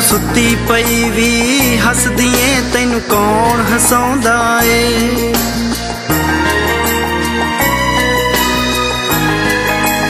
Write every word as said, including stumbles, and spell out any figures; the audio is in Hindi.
सुती पई वी हसदी ऐ तैनू कौन हसाउंदा ए।